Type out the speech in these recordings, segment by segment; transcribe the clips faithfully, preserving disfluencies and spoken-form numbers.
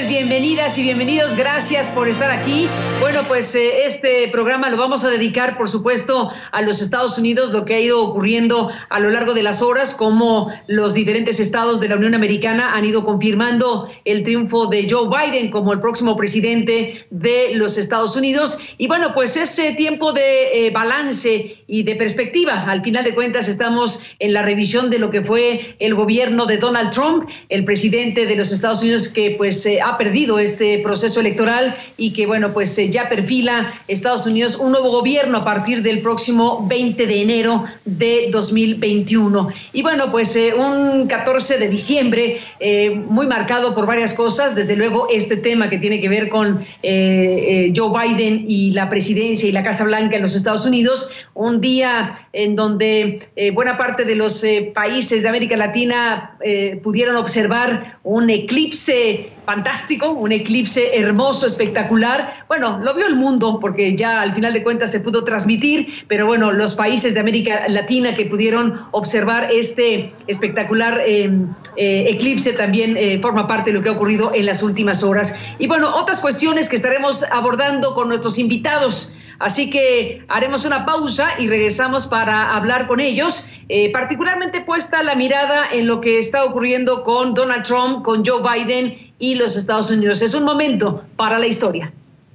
noches, bienvenidas y bienvenidos, gracias por estar aquí. Bueno, pues eh, este programa lo vamos a dedicar, por supuesto, a los Estados Unidos, lo que ha ido ocurriendo a lo largo de las horas, cómo los diferentes estados de la Unión Americana han ido confirmando el triunfo de Joe Biden como el próximo presidente de los Estados Unidos. Y bueno, pues ese tiempo de eh, balance y de perspectiva. Al final de cuentas, estamos en la revisión de lo que fue el gobierno de Donald Trump, el presidente de los Estados Unidos, que pues eh, ha perdido este proceso electoral y que bueno pues eh, ya perfila Estados Unidos un nuevo gobierno a partir del próximo veinte de enero de dos mil veintiuno. Y bueno pues eh, un catorce de diciembre eh, muy marcado por varias cosas, desde luego este tema que tiene que ver con eh, eh, Joe Biden y la presidencia y la Casa Blanca en los Estados Unidos, un día en donde eh, buena parte de los eh, países de América Latina eh, pudieron observar un eclipse fantástico, un eclipse hermoso, espectacular. Bueno, lo vio el mundo porque ya al final de cuentas se pudo transmitir, pero bueno, los países de América Latina que pudieron observar este espectacular eh, eh, eclipse también eh, forma parte de lo que ha ocurrido en las últimas horas. Y bueno, otras cuestiones que estaremos abordando con nuestros invitados. Así que haremos una pausa y regresamos para hablar con ellos, eh, particularmente puesta la mirada en lo que está ocurriendo con Donald Trump, con Joe Biden y los Estados Unidos. Es un momento para la historia.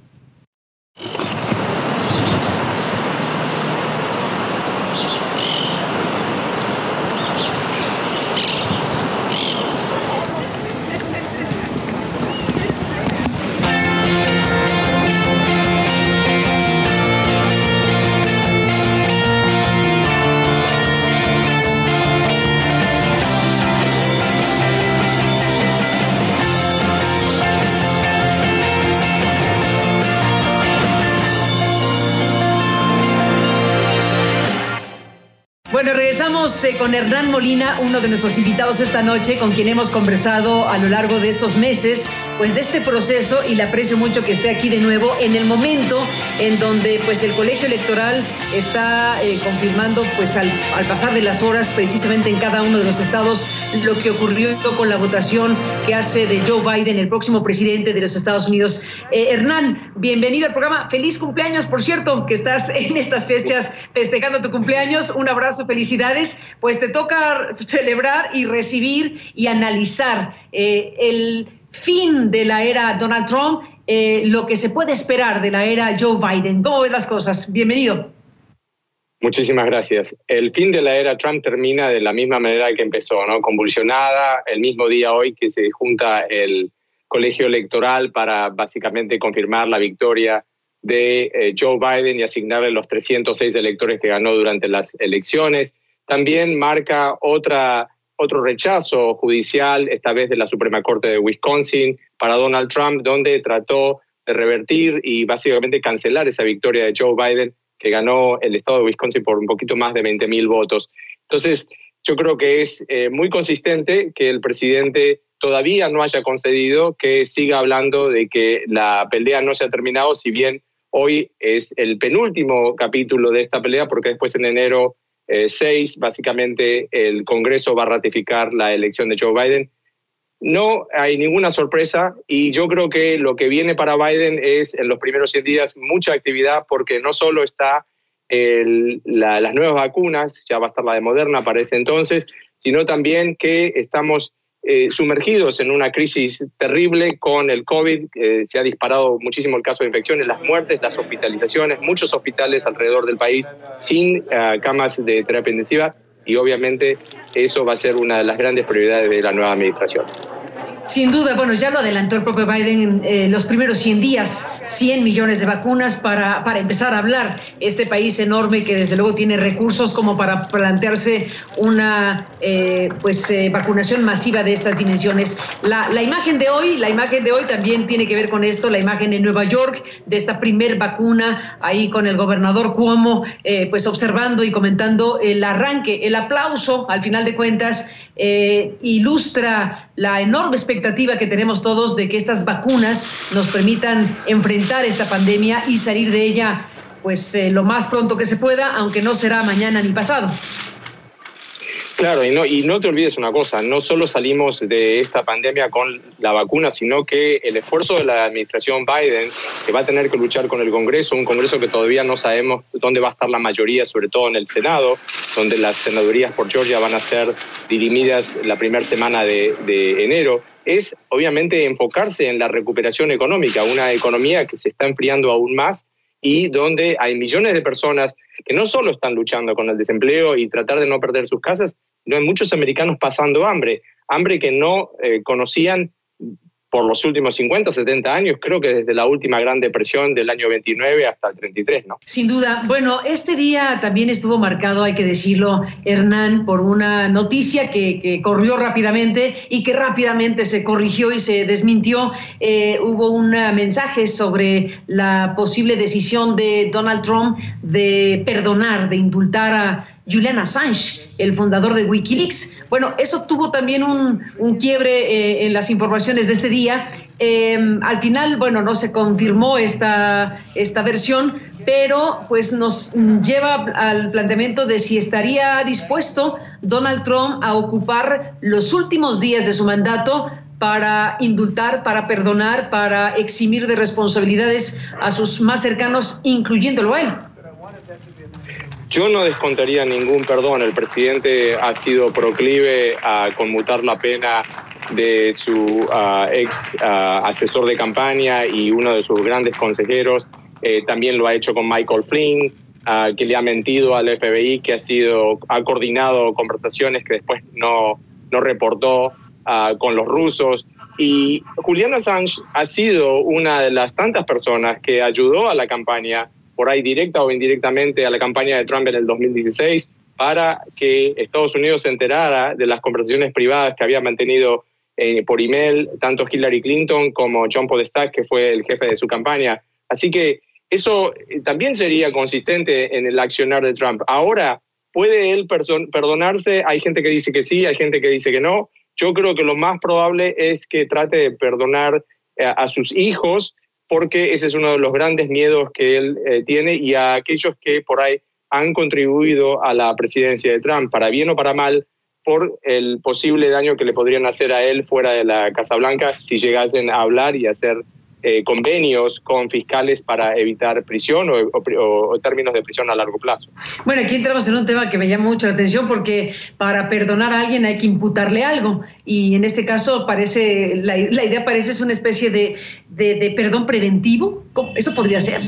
Bueno, regresamos eh, con Hernán Molina, uno de nuestros invitados esta noche, con quien hemos conversado a lo largo de estos meses, pues de este proceso, y le aprecio mucho que esté aquí de nuevo en el momento en donde pues el colegio electoral está eh, confirmando pues al, al pasar de las horas precisamente en cada uno de los estados lo que ocurrió con la votación que hace de Joe Biden el próximo presidente de los Estados Unidos. Eh, Hernán, bienvenido al programa. Feliz cumpleaños, por cierto, que estás en estas fechas festejando tu cumpleaños. Un abrazo, felicidades. Pues te toca celebrar y recibir y analizar eh, el fin de la era Donald Trump, eh, lo que se puede esperar de la era Joe Biden. ¿Cómo ves las cosas? Bienvenido. Muchísimas gracias. El fin de la era Trump termina de la misma manera que empezó, ¿no? Convulsionada, el mismo día hoy que se junta el colegio electoral para básicamente confirmar la victoria de eh, Joe Biden y asignarle los trescientos seis electores que ganó durante las elecciones. También marca otra, otro rechazo judicial, esta vez de la Suprema Corte de Wisconsin, para Donald Trump, donde trató de revertir y básicamente cancelar esa victoria de Joe Biden, que ganó el estado de Wisconsin por un poquito más de veinte mil votos. Entonces, yo creo que es eh, muy consistente que el presidente todavía no haya concedido, que siga hablando de que la pelea no se ha terminado, si bien hoy es el penúltimo capítulo de esta pelea, porque después en enero eh, seis, básicamente, el Congreso va a ratificar la elección de Joe Biden. No hay ninguna sorpresa y yo creo que lo que viene para Biden es en los primeros cien días mucha actividad, porque no solo está el, la, las nuevas vacunas, ya va a estar la de Moderna para ese entonces, sino también que estamos eh, sumergidos en una crisis terrible con el COVID. Eh, se ha disparado muchísimo el caso de infecciones, las muertes, las hospitalizaciones, muchos hospitales alrededor del país sin uh, camas de terapia intensiva. Y obviamente eso va a ser una de las grandes prioridades de la nueva administración. Sin duda, bueno, ya lo adelantó el propio Biden en eh, los primeros cien días, cien millones de vacunas para, para empezar a hablar. Este país enorme que desde luego tiene recursos como para plantearse una eh, pues eh, vacunación masiva de estas dimensiones. La, la imagen de hoy, la imagen de hoy también tiene que ver con esto, la imagen en Nueva York de esta primer vacuna, ahí con el gobernador Cuomo, eh, pues observando y comentando el arranque, el aplauso, al final de cuentas, eh, ilustra la enorme expectativa que tenemos todos de que estas vacunas nos permitan enfrentar esta pandemia y salir de ella pues eh, lo más pronto que se pueda, aunque no será mañana ni pasado. Claro, y no, y no te olvides una cosa, no solo salimos de esta pandemia con la vacuna, sino que el esfuerzo de la administración Biden, que va a tener que luchar con el Congreso, un Congreso que todavía no sabemos dónde va a estar la mayoría, sobre todo en el Senado, donde las senadurías por Georgia van a ser dirimidas la primera semana de, de enero, es obviamente enfocarse en la recuperación económica, una economía que se está enfriando aún más y donde hay millones de personas que no solo están luchando con el desempleo y tratar de no perder sus casas, no hay muchos americanos pasando hambre, hambre que no eh, conocían por los últimos cincuenta, setenta años, creo que desde la última Gran Depresión del año veintinueve hasta el treinta y tres, ¿no? Sin duda. Bueno, este día también estuvo marcado, hay que decirlo, Hernán, por una noticia que, que corrió rápidamente y que rápidamente se corrigió y se desmintió. Eh, hubo un mensaje sobre la posible decisión de Donald Trump de perdonar, de indultar a Julian Assange, el fundador de Wikileaks. Bueno, eso tuvo también un, un quiebre eh, en las informaciones de este día. Eh, al final, bueno, no se confirmó esta, esta versión, pero pues nos lleva al planteamiento de si estaría dispuesto Donald Trump a ocupar los últimos días de su mandato para indultar, para perdonar, para eximir de responsabilidades a sus más cercanos, incluyéndolo a él. Yo no descontaría ningún perdón. El presidente ha sido proclive a conmutar la pena de su uh, ex uh, asesor de campaña y uno de sus grandes consejeros. Eh, también lo ha hecho con Michael Flynn, uh, que le ha mentido al F B I, que ha sido ha coordinado conversaciones que después no, no reportó uh, con los rusos. Y Julian Assange ha sido una de las tantas personas que ayudó a la campaña, por ahí directa o indirectamente, a la campaña de Trump en el dos mil dieciséis, para que Estados Unidos se enterara de las conversaciones privadas que había mantenido eh, por email tanto Hillary Clinton como John Podesta, que fue el jefe de su campaña. Así que eso también sería consistente en el accionar de Trump. Ahora, ¿puede él perdonarse? Hay gente que dice que sí, hay gente que dice que no. Yo creo que lo más probable es que trate de perdonar a, a sus hijos, porque ese es uno de los grandes miedos que él eh, tiene, y a aquellos que por ahí han contribuido a la presidencia de Trump, para bien o para mal, por el posible daño que le podrían hacer a él fuera de la Casa Blanca si llegasen a hablar y hacer eh, convenios con fiscales para evitar prisión o, o, o términos de prisión a largo plazo. Bueno, aquí entramos en un tema que me llama mucho la atención, porque para perdonar a alguien hay que imputarle algo, y en este caso parece la, la idea parece es una especie de, de, de perdón preventivo. ¿Cómo? ¿Eso podría ser?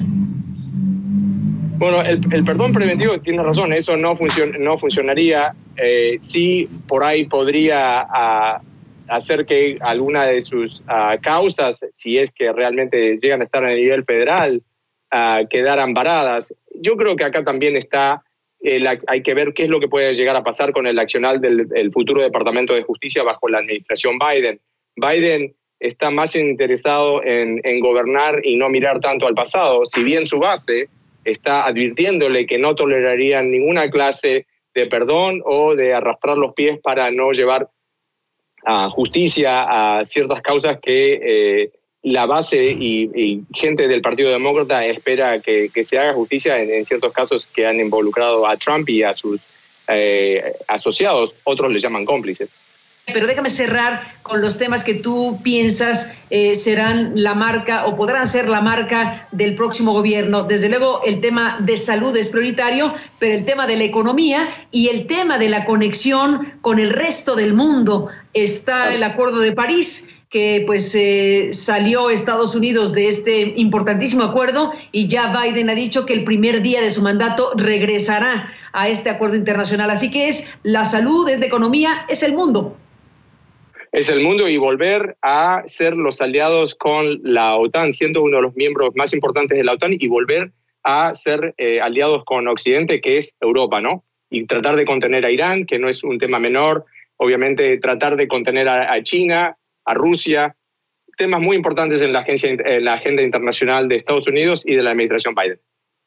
Bueno, el, el perdón preventivo, tienes razón, eso no, funcion, no funcionaría. Eh, sí, por ahí podría a, hacer que alguna de sus uh, causas, si es que realmente llegan a estar a nivel federal, uh, quedaran varadas. Yo creo que acá también está, eh, la, hay que ver qué es lo que puede llegar a pasar con el accionar del el futuro Departamento de Justicia bajo la administración Biden. Biden está más interesado en, en gobernar y no mirar tanto al pasado, si bien su base está advirtiéndole que no tolerarían ninguna clase de perdón o de arrastrar los pies para no llevar a justicia a ciertas causas que eh, la base y, y gente del Partido Demócrata espera que, que se haga justicia en, en ciertos casos que han involucrado a Trump y a sus eh, asociados. Otros le llaman cómplices. Pero déjame cerrar con los temas que tú piensas eh, serán la marca o podrán ser la marca del próximo gobierno. Desde luego el tema de salud es prioritario, pero el tema de la economía y el tema de la conexión con el resto del mundo. Está el Acuerdo de París, que pues eh, salió Estados Unidos de este importantísimo acuerdo, y ya Biden ha dicho que el primer día de su mandato regresará a este acuerdo internacional. Así que es la salud, es la economía, es el mundo. Es el mundo, y volver a ser los aliados con la OTAN, siendo uno de los miembros más importantes de la OTAN, y volver a ser eh, aliados con Occidente, que es Europa, ¿no? Y tratar de contener a Irán, que no es un tema menor. Obviamente tratar de contener a, a China, a Rusia, temas muy importantes en la, agencia, en la agenda internacional de Estados Unidos y de la administración Biden.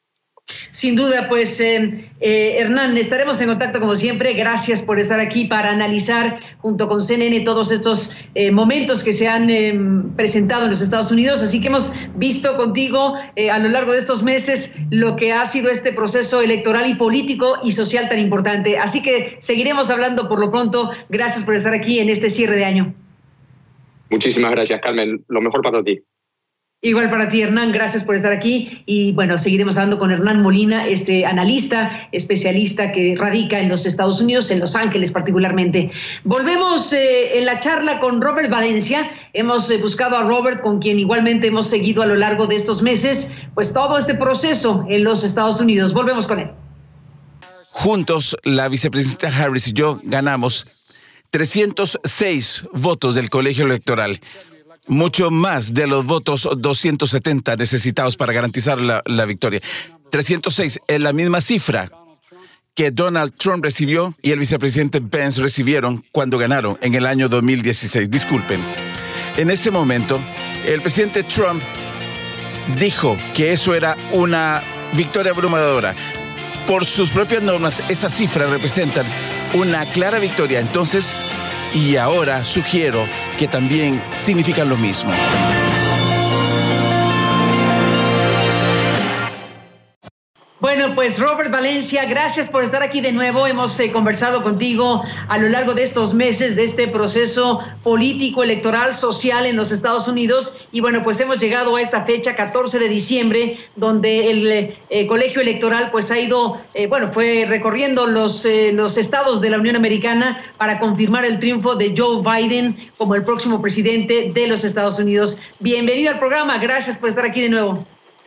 Sin duda, pues eh, eh, Hernán, estaremos en contacto como siempre. Gracias por estar aquí para analizar junto con C N N todos estos eh, momentos que se han eh, presentado en los Estados Unidos. Así que hemos visto contigo eh, a lo largo de estos meses lo que ha sido este proceso electoral y político y social tan importante. Así que seguiremos hablando por lo pronto. Gracias por estar aquí en este cierre de año. Muchísimas gracias, Carmen. Lo mejor para ti. Igual para ti, Hernán, gracias por estar aquí y bueno, seguiremos hablando con Hernán Molina, este analista, especialista que radica en los Estados Unidos, en Los Ángeles particularmente. Volvemos eh, en la charla con Robert Valencia. Hemos eh, buscado a Robert, con quien igualmente hemos seguido a lo largo de estos meses, pues todo este proceso en los Estados Unidos. Volvemos con él. Juntos, la vicepresidenta Harris y yo ganamos trescientos seis votos del colegio electoral. Mucho más de los votos doscientos setenta necesitados para garantizar la, la victoria. trescientos seis es la misma cifra que Donald Trump recibió y el vicepresidente Pence recibieron cuando ganaron en el año dos mil dieciséis. Disculpen. En ese momento, el presidente Trump dijo que eso era una victoria abrumadora. Por sus propias normas, esas cifras representan una clara victoria. Entonces, y ahora sugiero que también significan lo mismo. Bueno, pues Robert Valencia, gracias por estar aquí de nuevo. Hemos eh, conversado contigo a lo largo de estos meses de este proceso político, electoral, social en los Estados Unidos. Y bueno, pues hemos llegado a esta fecha, catorce de diciembre, donde el eh, colegio electoral pues ha ido, eh, bueno, fue recorriendo los, eh, los estados de la Unión Americana para confirmar el triunfo de Joe Biden como el próximo presidente de los Estados Unidos. Bienvenido al programa, gracias por estar aquí de nuevo.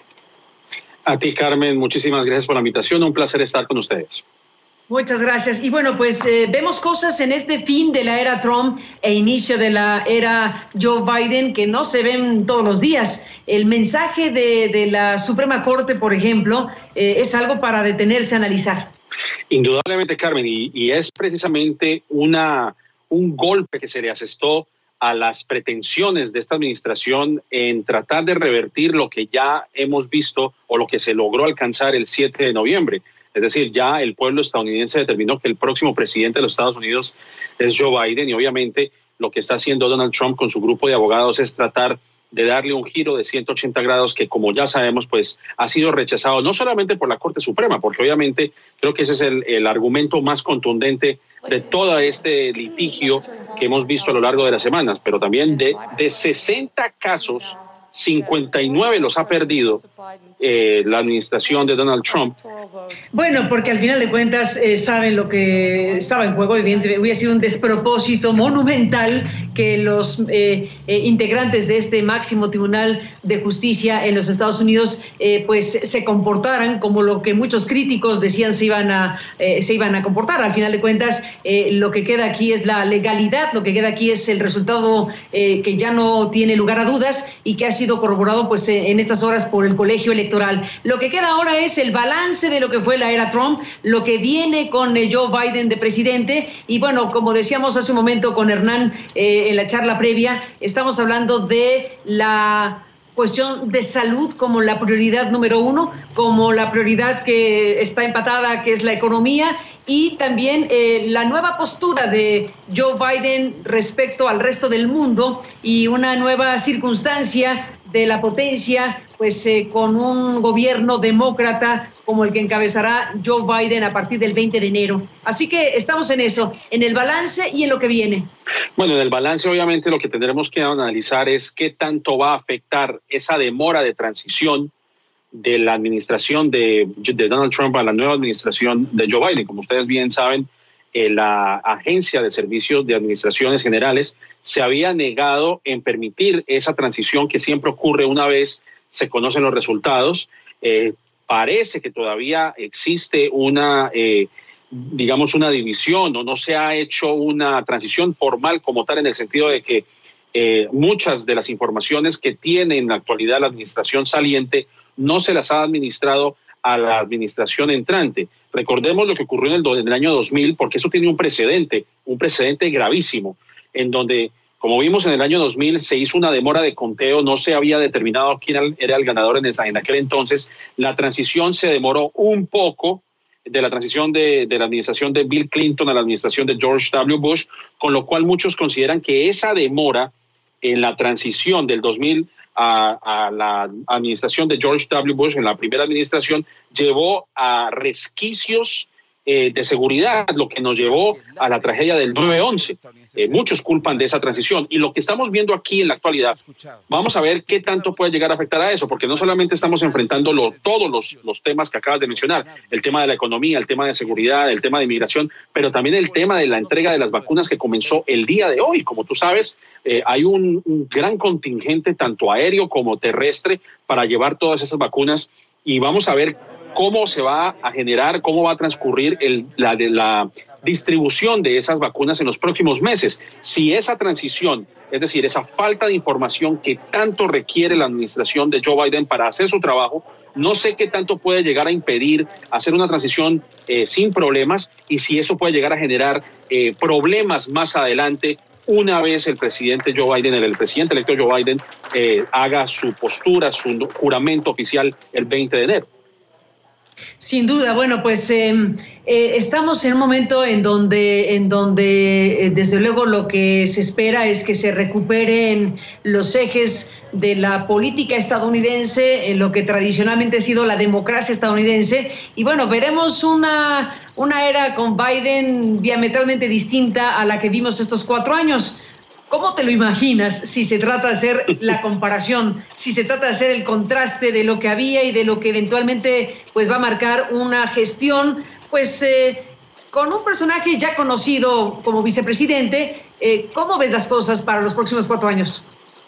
A ti, Carmen, muchísimas gracias por la invitación. Un placer estar con ustedes. Muchas gracias. Y bueno, pues eh, vemos cosas en este fin de la era Trump e inicio de la era Joe Biden que no se ven todos los días. El mensaje de, de la Suprema Corte, por ejemplo, eh, es algo para detenerse a analizar. Indudablemente, Carmen, y, y es precisamente una, un golpe que se le asestó a las pretensiones de esta administración en tratar de revertir lo que ya hemos visto o lo que se logró alcanzar el siete de noviembre. Es decir, ya el pueblo estadounidense determinó que el próximo presidente de los Estados Unidos es Joe Biden y obviamente lo que está haciendo Donald Trump con su grupo de abogados es tratar de darle un giro de ciento ochenta grados que, como ya sabemos, pues ha sido rechazado no solamente por la Corte Suprema, porque obviamente creo que ese es el, el argumento más contundente de todo este litigio que hemos visto a lo largo de las semanas, pero también de, de sesenta casos, cincuenta y nueve los ha perdido eh, la administración de Donald Trump. Bueno, porque al final de cuentas eh, saben lo que estaba en juego. Evidentemente hubiera sido un despropósito monumental que los eh, eh, integrantes de este máximo tribunal de justicia en los Estados Unidos eh, pues se comportaran como lo que muchos críticos decían se iban a, eh, se iban a comportar. Al final de cuentas eh, lo que queda aquí es la legalidad, lo que queda aquí es el resultado eh, que ya no tiene lugar a dudas y que ha sido corroborado pues eh, en estas horas por el colegio electoral. Lo que queda ahora es el balance de lo que fue la era Trump, lo que viene con eh, Joe Biden de presidente y bueno, como decíamos hace un momento con Hernán eh, en la charla previa, estamos hablando de la cuestión de salud como la prioridad número uno, como la prioridad que está empatada, que es la economía, y también eh, la nueva postura de Joe Biden respecto al resto del mundo y una nueva circunstancia de la potencia, pues eh, con un gobierno demócrata como el que encabezará Joe Biden a partir del veinte de enero. Así que estamos en eso, en el balance y en lo que viene. Bueno, en el balance obviamente lo que tendremos que analizar es qué tanto va a afectar esa demora de transición de la administración de, de Donald Trump a la nueva administración de Joe Biden. Como ustedes bien saben, eh, la Agencia de Servicios de Administraciones Generales se había negado en permitir esa transición que siempre ocurre una vez se conocen los resultados. Eh, parece que todavía existe una, eh, digamos, una división o no se ha hecho una transición formal como tal en el sentido de que eh, muchas de las informaciones que tiene en la actualidad la administración saliente no se las ha administrado a la administración entrante. Recordemos lo que ocurrió en el, en el año dos mil, porque eso tiene un precedente, un precedente gravísimo, en donde Como vimos en el año dos mil, se hizo una demora de conteo, no se había determinado quién era el ganador en, esa, en aquel entonces. La transición se demoró un poco, de la transición de, de la administración de Bill Clinton a la administración de George W. Bush, con lo cual muchos consideran que esa demora en la transición del dos mil a, a la administración de George W. Bush, en la primera administración, llevó a resquicios eh, de seguridad, lo que nos llevó a la tragedia del nueve once. Eh, muchos culpan de esa transición, y lo que estamos viendo aquí en la actualidad, vamos a ver qué tanto puede llegar a afectar a eso, porque no solamente estamos enfrentando lo, todos los, los temas que acabas de mencionar, el tema de la economía, el tema de seguridad, el tema de inmigración, pero también el tema de la entrega de las vacunas que comenzó el día de hoy. Como tú sabes, eh, hay un, un gran contingente tanto aéreo como terrestre para llevar todas esas vacunas, y vamos a ver cómo se va a generar, cómo va a transcurrir el, la, de la distribución de esas vacunas en los próximos meses. Si esa transición, es decir, esa falta de información que tanto requiere la administración de Joe Biden para hacer su trabajo, no sé qué tanto puede llegar a impedir hacer una transición eh, sin problemas, y si eso puede llegar a generar eh, problemas más adelante una vez el presidente Joe Biden, el, el presidente electo Joe Biden, eh, haga su postura, su juramento oficial el veinte de enero. Sin duda, bueno, pues eh, eh, estamos en un momento en donde, en donde eh, desde luego lo que se espera es que se recuperen los ejes de la política estadounidense, en lo que tradicionalmente ha sido la democracia estadounidense, y bueno, veremos una, una era con Biden diametralmente distinta a la que vimos estos cuatro años. ¿Cómo te lo imaginas si se trata de hacer la comparación, si se trata de hacer el contraste de lo que había y de lo que eventualmente pues va a marcar una gestión pues eh, con un personaje ya conocido como vicepresidente? Eh, ¿Cómo ves las cosas para los próximos cuatro años?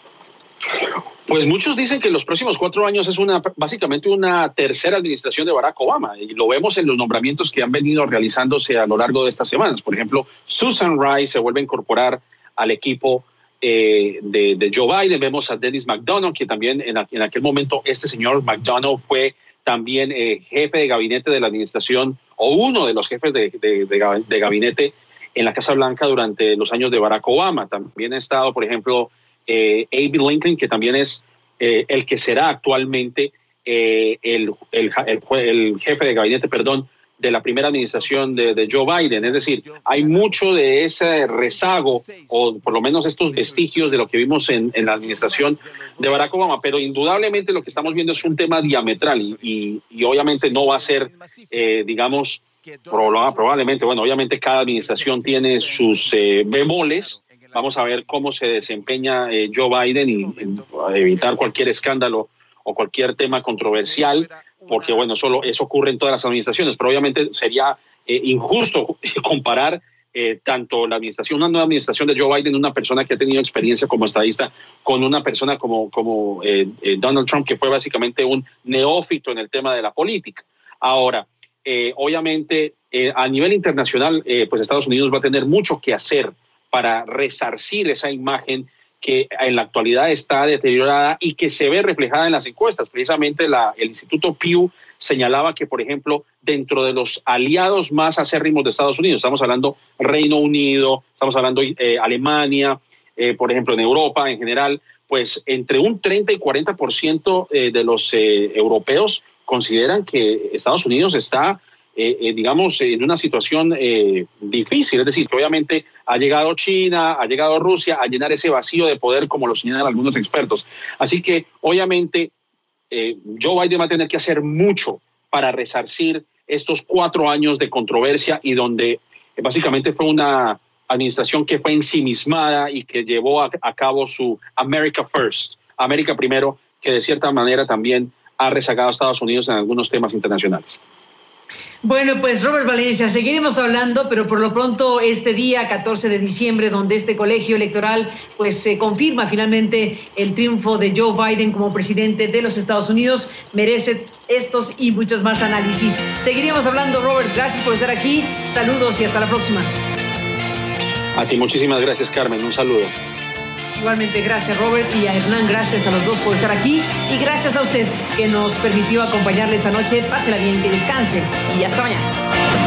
Pues muchos dicen que los próximos cuatro años es una básicamente una tercera administración de Barack Obama, y lo vemos en los nombramientos que han venido realizándose a lo largo de estas semanas. Por ejemplo, Susan Rice se vuelve a incorporar al equipo eh, de, de Joe Biden. Vemos a Dennis McDonough, que también en, en aquel momento este señor McDonough fue también eh, jefe de gabinete de la administración, o uno de los jefes de, de, de, de gabinete en la Casa Blanca durante los años de Barack Obama. También ha estado, por ejemplo, eh, Abe Lincoln, que también es eh, el que será actualmente eh, el, el, el, el jefe de gabinete, perdón, de la primera administración de, de Joe Biden. Es decir, hay mucho de ese rezago, o por lo menos estos vestigios de lo que vimos en, en la administración de Barack Obama, pero indudablemente lo que estamos viendo es un tema diametral, y, y, y obviamente no va a ser, eh, digamos, probablemente, bueno, obviamente cada administración tiene sus eh, bemoles. Vamos a ver cómo se desempeña eh, Joe Biden, y, y evitar cualquier escándalo o cualquier tema controversial, porque bueno, solo eso ocurre en todas las administraciones, pero obviamente sería eh, injusto comparar eh, tanto la administración, una nueva administración de Joe Biden, una persona que ha tenido experiencia como estadista, con una persona como, como eh, eh, Donald Trump, que fue básicamente un neófito en el tema de la política. Ahora, eh, obviamente eh, a nivel internacional, eh, pues Estados Unidos va a tener mucho que hacer para resarcir esa imagen que en la actualidad está deteriorada y que se ve reflejada en las encuestas. Precisamente la, el Instituto Pew señalaba que, por ejemplo, dentro de los aliados más acérrimos de Estados Unidos, estamos hablando Reino Unido, estamos hablando eh, Alemania, eh, por ejemplo, en Europa en general, pues entre un treinta y cuarenta por ciento eh, de los eh, europeos consideran que Estados Unidos está Eh, eh, digamos, en una situación eh, difícil. Es decir, que obviamente ha llegado China, ha llegado Rusia a llenar ese vacío de poder, como lo señalan algunos expertos. Así que, obviamente, eh, Joe Biden va a tener que hacer mucho para resarcir estos cuatro años de controversia, y donde eh, básicamente fue una administración que fue ensimismada y que llevó a, a cabo su America First, América primero, que de cierta manera también ha rezagado a Estados Unidos en algunos temas internacionales. Bueno, pues Robert Valencia, seguiremos hablando, pero por lo pronto este día catorce de diciembre, donde este colegio electoral pues se confirma finalmente el triunfo de Joe Biden como presidente de los Estados Unidos, merece estos y muchos más análisis. Seguiremos hablando, Robert, gracias por estar aquí, saludos y hasta la próxima. A ti muchísimas gracias, Carmen, un saludo. Igualmente, gracias Robert, y a Hernán, gracias a los dos por estar aquí, y gracias a usted que nos permitió acompañarle esta noche. Pásela bien, que descanse y hasta mañana.